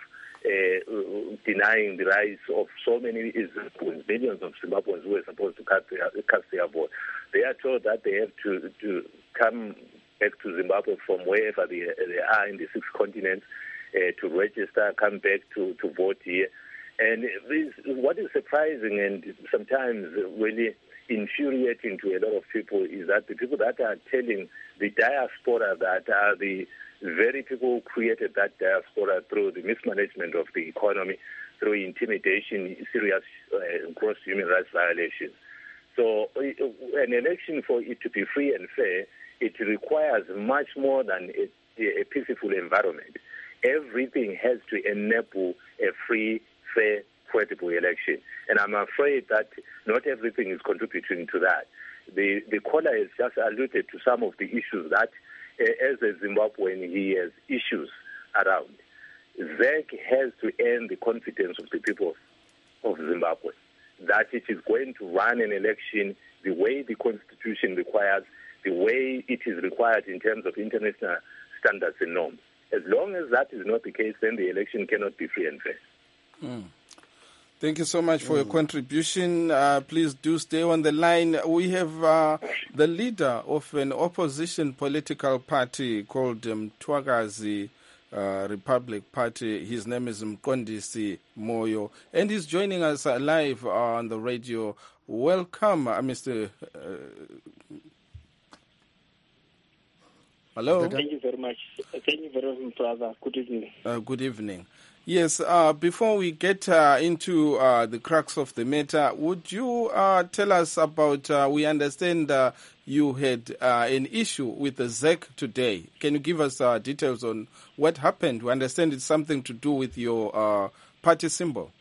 uh, denying the rights of so many Zimbabweans, millions of Zimbabweans who are supposed to cast their, cast their vote. They are told that they have to, to come back to Zimbabwe from wherever they, they are in the six continents uh, to register, come back to, to vote here. And this, what is surprising and sometimes really infuriating to a lot of people is that the people that are telling the diaspora that are the very people who created that diaspora through the mismanagement of the economy, through intimidation, serious uh, gross human rights violations. So an election, for it to be free and fair, it requires much more than a, a peaceful environment. Everything has to enable a free, fair, credible election. And I'm afraid that not everything is contributing to that. The, the caller has just alluded to some of the issues that, uh, as a Zimbabwean, he has issues around. Z E C has to earn the confidence of the people of Zimbabwe. that it is going to run an election the way the Constitution requires, the way it is required in terms of international standards and norms. As long as that is not the case, then the election cannot be free and fair. Mm. Thank you so much for mm. your contribution. Uh, please do stay on the line. We have uh, the leader of an opposition political party called um, Twagazi uh, Republic Party. His name is Mqondisi Moyo, and he's joining us uh, live on the radio. Welcome, uh, Mister Uh, Hello. Thank you very much. Thank you very much, brother. Good evening. Uh, good evening. Yes, uh, before we get uh, into uh, the crux of the matter, would you uh, tell us about, uh, we understand uh, you had uh, an issue with the Z E C today. Can you give us uh, details on what happened? We understand it's something to do with your uh, party symbol.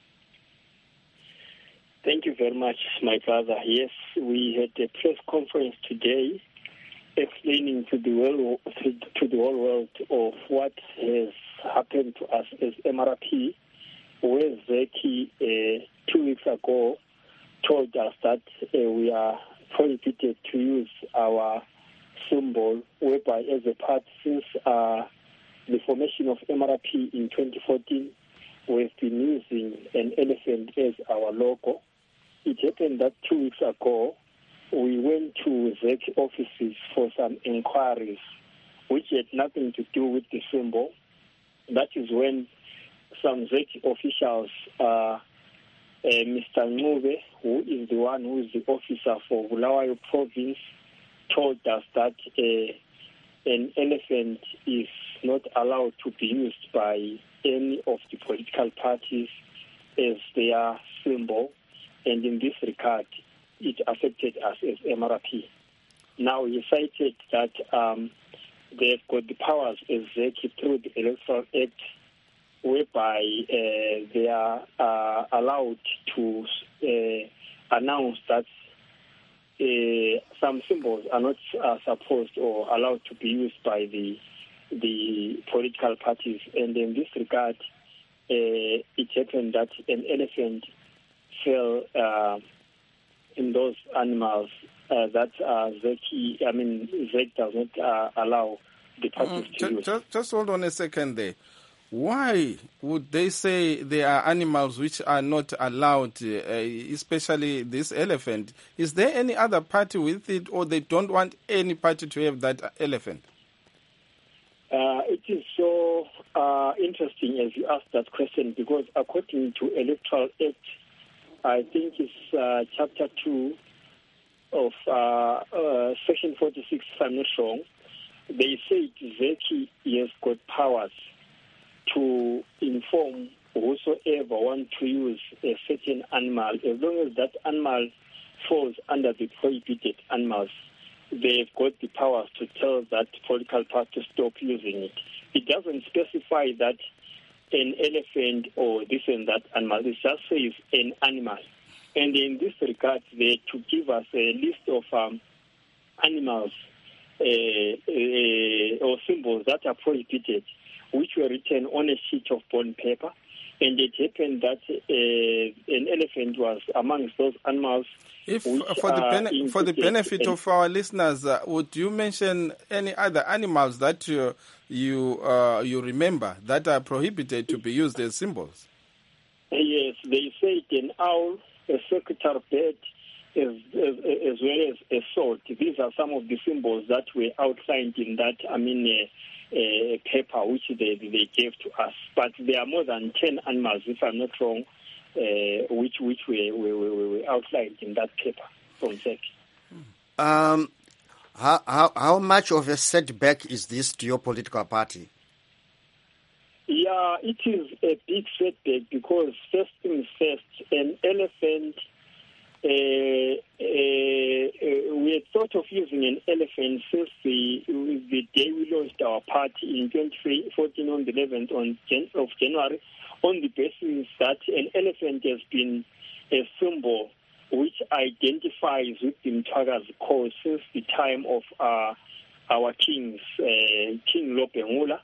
Thank you very much, my brother. Yes, we had a press conference today explaining to the world, to the whole world of what has happened to us as M R P, where Z E C uh, two weeks ago told us that uh, we are prohibited to use our symbol, whereby as a party, since uh, the formation of M R P in twenty fourteen, we've been using an elephant as our logo. It happened that two weeks ago, we went to Z E C offices for some inquiries, which had nothing to do with the symbol. That is when some Z E C officials, uh, uh, Mister Ncube, who is the one who is the officer for Bulawayo province, told us that uh, an elephant is not allowed to be used by any of the political parties as their symbol, and in this regard, it affected us as M R P. Now, he cited that um, they've got the powers as Z E C through the Electoral Act, whereby uh, they are uh, allowed to uh, announce that uh, some symbols are not uh, supposed or allowed to be used by the the political parties. And in this regard, uh, it happened that an elephant fell uh, in those animals uh, that uh, Z E C, I mean, Z E C does not uh, allow the parties mm, to just, use. Just, just hold on a second there. Why would they say there are animals which are not allowed, uh, especially this elephant? Is there any other party with it, or they don't want any party to have that elephant? Uh, it is so uh, interesting as you ask that question, because according to Electoral Act, I think it's uh, Chapter two of uh, uh, Section forty-six, if I'm not wrong, they say Z E C has got powers to inform whosoever want to use a certain animal, as long as that animal falls under the prohibited animals. They've got the powers to tell that political party to stop using it. It doesn't specify that an elephant or this and that animal. It just says an animal. And in this regard, they to give us a list of um, animals uh, uh, or symbols that are prohibited, which were written on a sheet of bond paper. And it happened that uh, an elephant was amongst those animals. If for the, bene- for the benefit of our listeners, uh, would you mention any other animals that you you, uh, you remember that are prohibited to be used as symbols? Yes, they said an owl, a secretary bird, as, as, as well as a sword. These are some of the symbols that were outlined in that, I mean, uh, uh, paper which they, they gave to us. But there are more than ten animals, if I'm not wrong, uh, which which were, were, were, were outlined in that paper from Z E C. Um, how, how, how much of a setback is this to your political party? Yeah, it is a big setback because first things first, an elephant, uh, uh, uh, we had thought of using an elephant since the, the day we launched our party in twenty fourteen on the eleventh on Jan- of January, on the basis that an elephant has been a symbol which identifies with the Mthwakazi cause since the time of uh, our kings, uh, King Lobengula.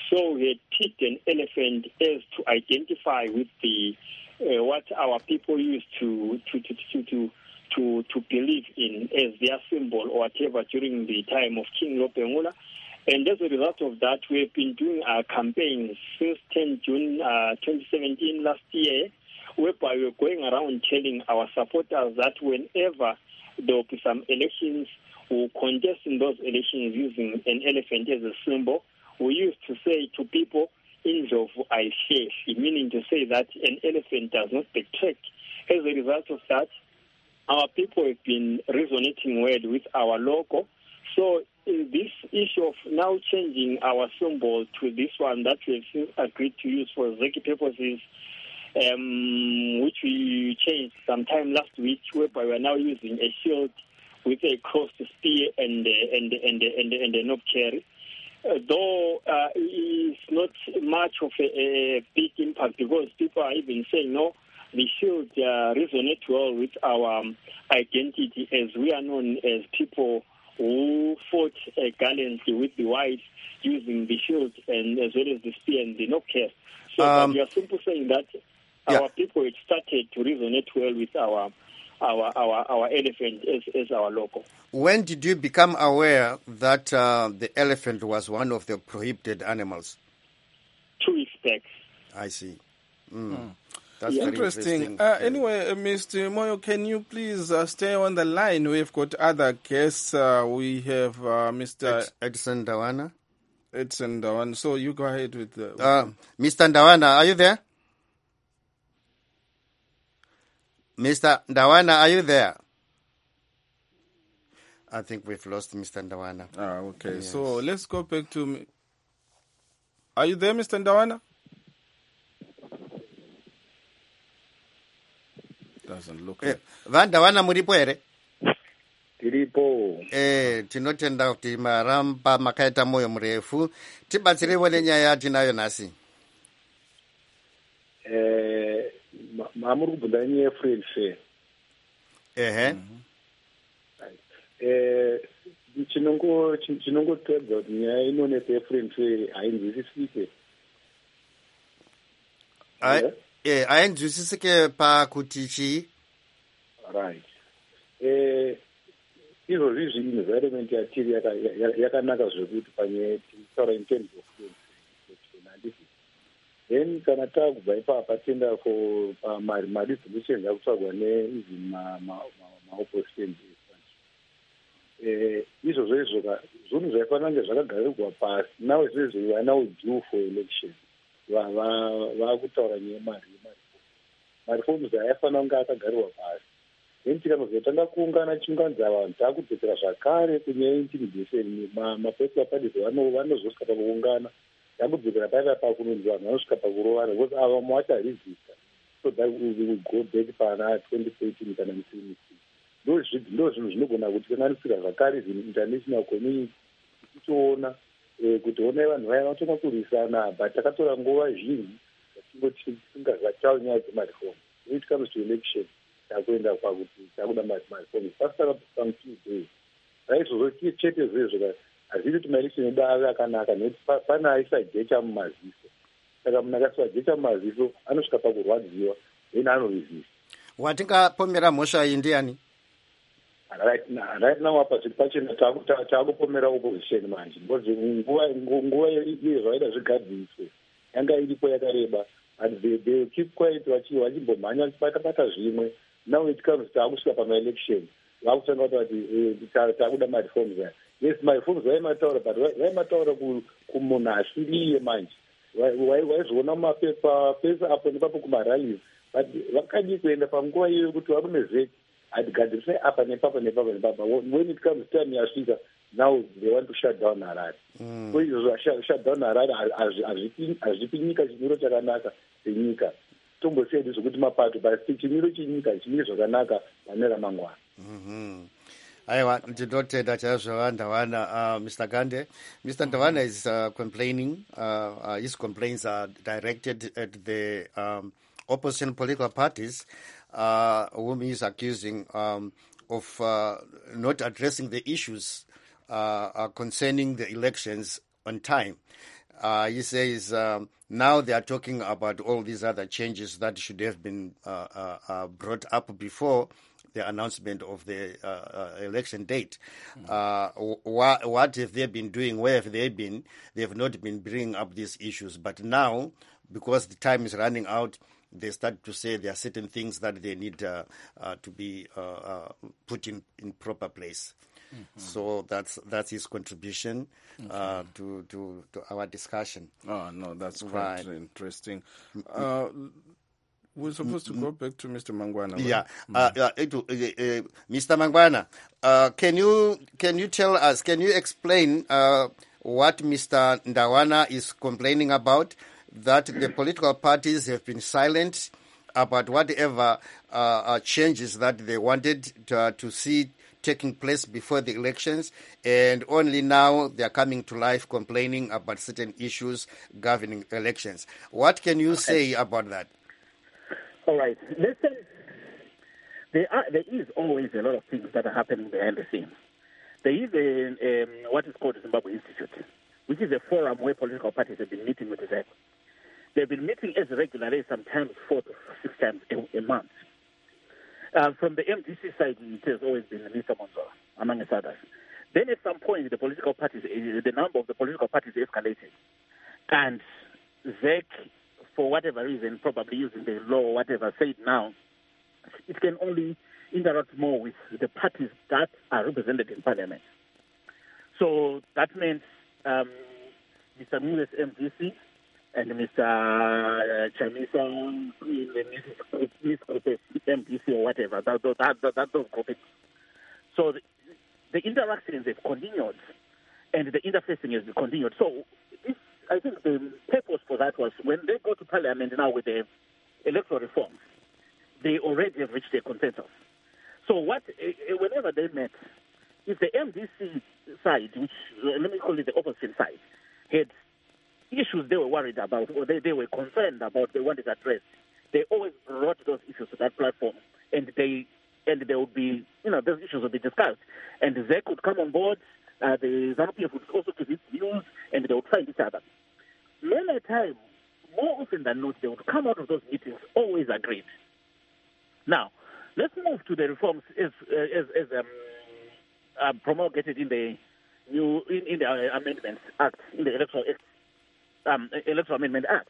So we had picked an elephant as to identify with the uh, what our people used to to to to to, to, to believe in as their symbol or whatever during the time of King Lopengula. And as a result of that, we have been doing our campaigns since tenth of June uh, twenty seventeen last year, whereby we're going around telling our supporters that whenever there will be some elections, we'll contest in those elections using an elephant as a symbol. We used to say to people, Indlovu ayihlehi, meaning to say that an elephant does not backtrack. As a result of that, our people have been resonating well with our logo. So in this issue of now changing our symbol to this one that we have agreed to use for Zeki purposes, um, which we changed sometime last week, whereby we are now using a shield with a crossed spear and uh, and and and and a knob cherry. Uh, though uh, it's not much of a, a big impact because people are even saying no, the shield uh, resonate well with our um, identity as we are known as people who fought uh, gallantly with the whites using the shield and as well as the spear and the knob cherry. So um, we are simply saying that yeah. our people had started to resonate well with our our our, our elephant as, as our logo. When did you become aware that uh, the elephant was one of the prohibited animals? Two weeks back. I see. Mm. Mm. That's yeah. very interesting. interesting. Uh, anyway, uh, Mister Moyo, can you please uh, stay on the line? We've got other guests. Uh, we have uh, Mister Ed- Edson Ndawana. Edson Ndawana. So you go ahead with the... With uh, Mister Ndawana, are you there? Mister Ndawana, are you there? I think we've lost Mister Ndawana. Ah, okay. Yes. So let's go back to... Are you there, Mister Ndawana? Doesn't look eh, like... Vandawana muripo ere? Tiripo. Eh, tinotenda kuti maramba makaita moyo murefu. Tibatsirewo nenyaya tinayo nasi. Eh, mamuri kubvunza nyaya yeFriend Fair. Ehe. Eh, chinongo chinongotodza kuti nyaya inonesa yeFriend Fair hainzwisisike. Eh, hainzwisisike pakuti chii? Right. Eh, izvozvi zvinhu environment yatiri yakanaka zvekuti panyaya tisaura in terms of handisi. Then kana takubva ipapa tienda for maresolutions akutsvagwa neeven maopposition. Izvozvo izvo zvinhu zvaifanira kunge zvakagarirwa pasi. Now says we are now due for election. Vakutaura nyaya mari marifoms aifanira kunge akagarirwa pasi. Then tikanozotanga kuungana chiunganidza vanhu takudzokera zvakare kunyaya intimidation. Mapuresi apadisi vanozosvika pakuungana takudzokera paiva pakunonzi vanhu vanosvika pakurovana because ava mwacharizika so that we will go back pana twenty fourteen kana twenty sixteen. Ndo zvinhu zvinogona kutikanganisira zvakare international community tichiona kuti onai vanhu vaya vatonga kurwisana but takatora nguva zhinji tingoti tisingazvatauri nyaya dzemareform. When it comes to election takuenda kwakuti takuda mareform pasaka pamutuesday raizvozvo chete zvezvo hazvidi kuti maelection edu ave akanaka nekuti pane aisa jecha mumaziso. Saka munhu akasiwa jecha mumaziso anosvika pakurwadziwa then anorizisa. Watingapomera mhosva iyi ndiani? Right now apa zviri pachena taakupomera opposition manje because nguva iyo zvaida zvigadziriswe yanga iripo yakareba and they will keep quiet vachimbomhanya vachibata-bata zvimwe. Now it comes taakusvika pamaelection vakutanga kuti taakuda mareforms aya. Yes, mareforms vaimataura but vaimataura kumunhu asiriye manje. Vaizviona mumapepa pesa apo nepapo kumarallies but vakadi kuenda panguva iyo yekuti varume vheki hatigadzirisai apa nepapa nepapa nepapa. When it comes time yasvika now they want to shut down Harare. So izvozvo shut down Harare hazvipi nyika chimiro chakanaka senyika. Tombosiyai zvokuti mapato basi chimiro chenyika chimire zvakanaka pane ramangwana. Aiwa, ndinotenda chaizvo Ndawana. uh, Mister Gande. Mister Ndawana is uh, complaining. Uh, uh, his complaints are directed at the um, opposition political parties, uh, whom he is accusing um, of uh, not addressing the issues uh, uh, concerning the elections on time. Uh, he says um, now they are talking about all these other changes that should have been uh, uh, uh, brought up before the announcement of the uh, uh, election date. Mm. Uh, wh- what have they been doing? Where have they been? They have not been bringing up these issues. But now, because the time is running out, they start to say there are certain things that they need uh, uh, to be uh, uh, put in, in proper place. Mm-hmm. So that's that's his contribution okay. uh, to, to to our discussion. Oh no, that's quite right. interesting. Uh, we're supposed to go back to Mister Mangwana. Right? Yeah, mm-hmm. uh, uh, it, uh, uh, Mister Mangwana, uh, can you can you tell us? Can you explain uh, what Mister Ndawana is complaining about? That the political parties have been silent about whatever uh, uh, changes that they wanted to, uh, to see taking place before the elections, and only now they are coming to life complaining about certain issues governing elections. What can you okay. say about that? All right. Listen, there, are, there is always a lot of things that are happening behind the scenes. There is a, um, what is called the Zimbabwe Institute, which is a forum where political parties have been meeting with the Z E C. They've been meeting as regularly, sometimes four to six times a, a month. Uh, from the M D C side, it has always been Mister Monzola, among others. Then at some point, the political parties, the number of the political parties escalated. And Z E C, for whatever reason, probably using the law or whatever, said now, it can only interact more with the parties that are represented in parliament. So that means um, Mister Mules M D C, and Mister Chamisa, Miss M D C or whatever, that, that, that, that those groups. So the, the interactions have continued, and the interfacing has continued. So this, I think the purpose for that was when they go to Parliament now with the electoral reforms, they already have reached a consensus. So what, whenever they met, if the M D C side, which let me call it the opposition side, had issues they were worried about or they, they were concerned about, they wanted addressed, they always brought those issues to that platform, and they and they would be, you know, those issues would be discussed, and they could come on board. Uh, the ZANU P F would also give its views, and they would find each other. Many times, more often than not, they would come out of those meetings always agreed. Now, let's move to the reforms as uh, as, as um, uh, promulgated in the new in, in the uh, Amendments Act, in the Electoral Act. Um, Electoral Amendment Act.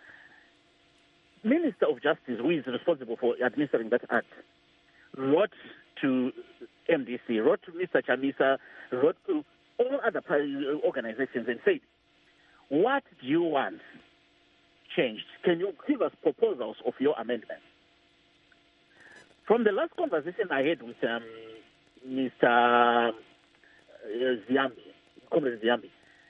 Minister of Justice, who is responsible for administering that act, wrote to M D C, wrote to Mister Chamisa, wrote to all other organizations and said, what do you want changed? Can you give us proposals of your amendment? From the last conversation I had with um, Mister Ziambi, Comrade Ziambi,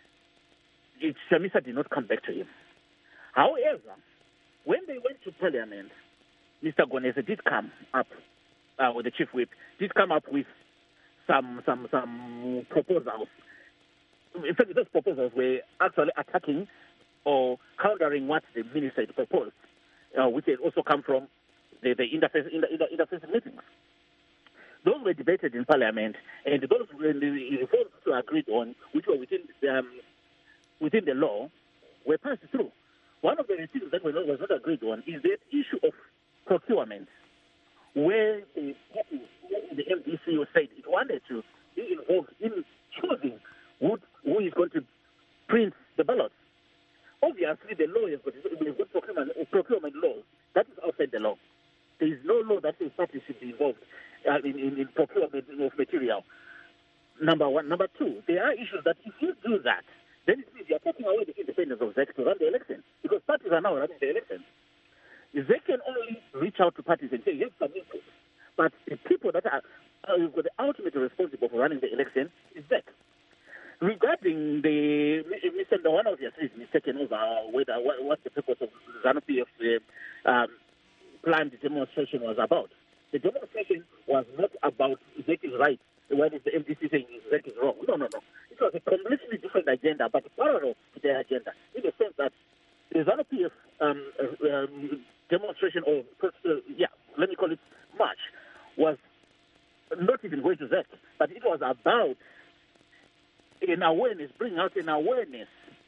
It, Chamisa did not come back to him. However, when they went to Parliament, Mister Gonese did come up, uh, with the Chief Whip, did come up with some some some proposals. In fact, those proposals were actually attacking or countering what the minister had proposed, uh, which had also come from the, the interface in the, in the interface meetings. Those were debated in Parliament, and those were the reforms were agreed on, which were within um, within the law, were passed through. One of the things that was not agreed on is the issue of procurement, where the, the M D C said it wanted to be involved in choosing who, who is going to print the ballots. Obviously, the law has got, got procurement, procurement laws. That is outside the law. There is no law that says parties should be involved uh, in, in, in procurement of material. Number one. Number two, there are issues that if you do that, then it means you're taking away the independence of Z E C to run the election, because parties are now running the election. Z E C can only reach out to parties and say, yes, some input. But the people that are uh, the ultimately responsible for running the election is Z E C. Regarding the, Mister One of your is mistaken over whether what, what the purpose of ZANU P F uh, um, planned demonstration was about. The demonstration was not about Z E C's right. What is the M D C saying Z E C is wrong? No, no, no. It was a completely different agenda, but parallel to their agenda, in the sense that the ZANU P F um, um, demonstration, or uh, yeah, let me call it march, was not even going to Z E C, but it was about an awareness, bring out an awareness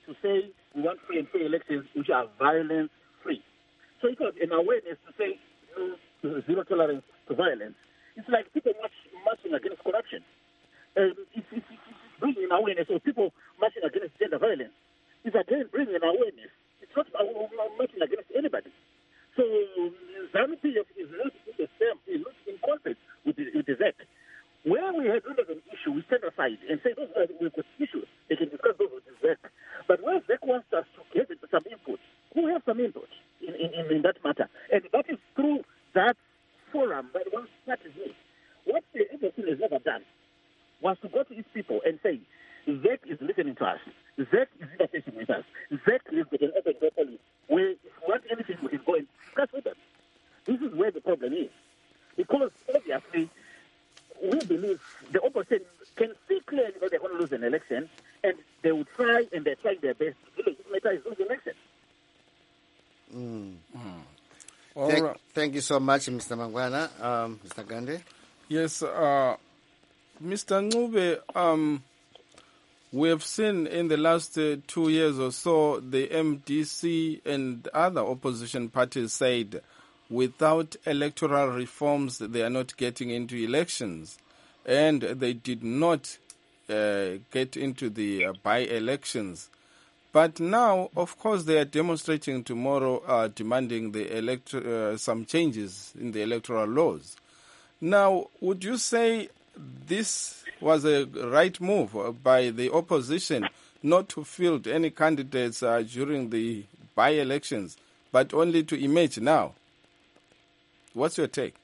to say we want free and fair elections which are violence-free. So it was an awareness to say uh, zero tolerance to violence. It's like people march, marching against corruption. Um, it's, it's, it's bringing an awareness of people marching against gender violence. It's again bringing an awareness. It's not marching against anybody. So ZANU-P F is not in the same, is not in conflict with the, with the Z E C. Where we have an issue, we stand aside and say, those are we've got issues. They can discuss those with the Z E C. But where Z E C wants us to give it some input, who have some input in, in, in that matter? And that is through that forum, that one strategy. What the F N C has never done was to go to its people and say, Z E C is listening to us. Z E C is interfacing with us. Z E C is getting open door policy where if we want anything, we can go and discuss with them. This is where the problem is. Because obviously, we believe the opposition can see clearly that they're going to lose an election, and they will try, and they're trying their best to legitimize those elections. Mm. Mm. Thank, right. thank you so much, Mister Mangwana. Um, Mister Gande? Yes, uh, Mister Ncube, um, we have seen in the last uh, two years or so, the M D C and other opposition parties said without electoral reforms, they are not getting into elections. And they did not uh, get into the uh, by-elections. But now, of course, they are demonstrating tomorrow, uh, demanding the elect- uh, some changes in the electoral laws. Now, would you say this was a right move by the opposition not to field any candidates uh, during the by-elections, but only to emerge now? What's your take?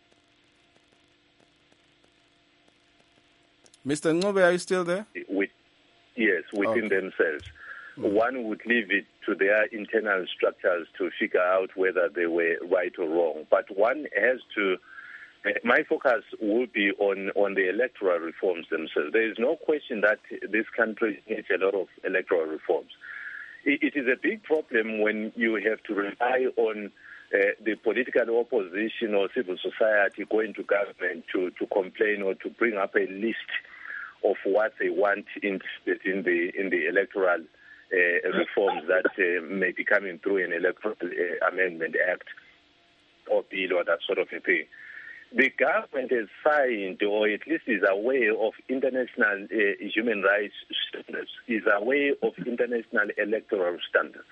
Mister Ncube, are you still there? With, yes, within Okay. themselves. Mm. One would leave it to their internal structures to figure out whether they were right or wrong. But one has to, my focus will be on, on the electoral reforms themselves. There is no question that this country needs a lot of electoral reforms. It, it is a big problem when you have to rely on Uh, the political opposition or civil society going to government to, to complain or to bring up a list of what they want in, in the in the electoral uh, reforms that uh, may be coming through an electoral uh, amendment act or bill or that sort of a thing. The government has signed, or at least is aware of international uh, human rights standards, is aware of international electoral standards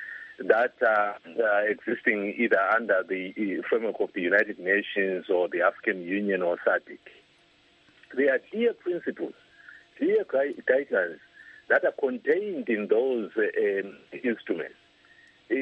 that are uh, existing either under the framework of the United Nations or the African Union or SADC. There are clear principles, clear guidelines that are contained in those uh, um, instruments, uh,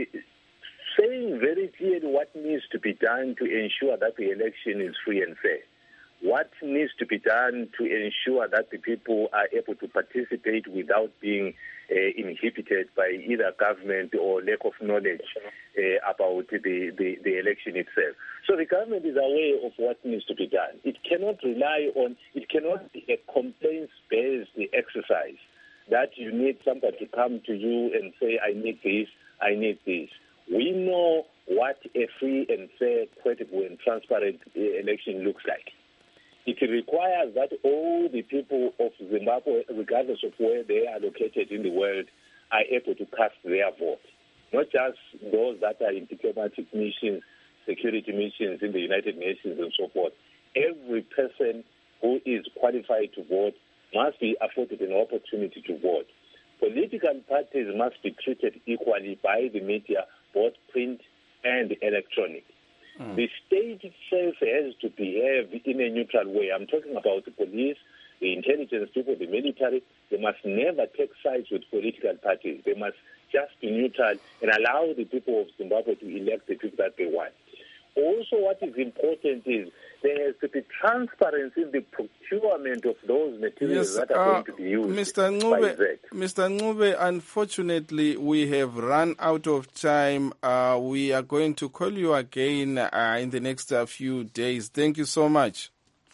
saying very clearly what needs to be done to ensure that the election is free and fair, what needs to be done to ensure that the people are able to participate without being uh, inhibited by either government or lack of knowledge uh, about the, the, the election itself. So the government is aware of what needs to be done. It cannot rely on, it cannot be a complaints-based exercise that you need somebody to come to you and say, I need this, I need this. We know what a free and fair, credible and transparent uh, election looks like. It requires that all the people of Zimbabwe, regardless of where they are located in the world, are able to cast their vote. Not just those that are in diplomatic missions, security missions in the United Nations and so forth. Every person who is qualified to vote must be afforded an opportunity to vote. Political parties must be treated equally by the media, both print and electronic. Mm. The state itself has to behave in a neutral way. I'm talking about the police, the intelligence people, the military. They must never take sides with political parties. They must just be neutral and allow the people of Zimbabwe to elect the people that they want. Also, what is important is there has to be transparency in the procurement of those materials yes, that are uh, going to be used. Mister Ncube, Mister Ncube, unfortunately, we have run out of time. Uh, we are going to call you again uh, in the next uh, few days. Thank you so much.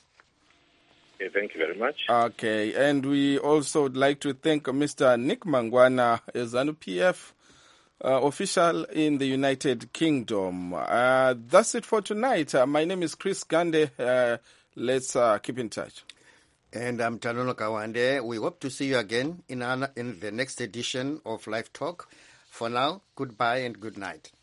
Okay, thank you very much. Okay, and we also would like to thank Mister Nick Mangwana, a ZANU-P F Uh, official in the United Kingdom. Uh, that's it for tonight. Uh, my name is Chris Gande. Uh, let's uh, keep in touch. And I'm Tanono Kawande. We hope to see you again in, our, in the next edition of Live Talk. For now, goodbye and good night.